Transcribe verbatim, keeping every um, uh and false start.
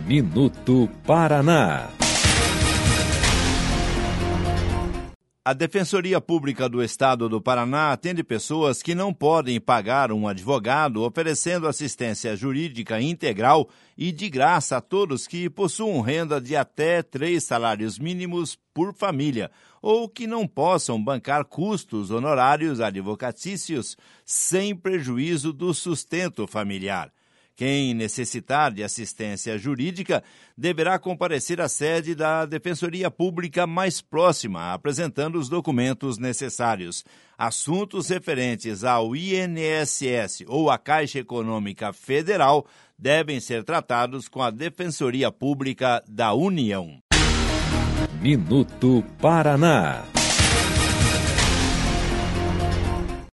Minuto Paraná. A Defensoria Pública do Estado do Paraná atende pessoas que não podem pagar um advogado, oferecendo assistência jurídica integral e de graça a todos que possuam renda de até três salários mínimos por família, ou que não possam bancar custos honorários advocatícios sem prejuízo do sustento familiar. Quem necessitar de assistência jurídica deverá comparecer à sede da Defensoria Pública mais próxima, apresentando os documentos necessários. Assuntos referentes ao I N S S ou à Caixa Econômica Federal devem ser tratados com a Defensoria Pública da União. Minuto Paraná.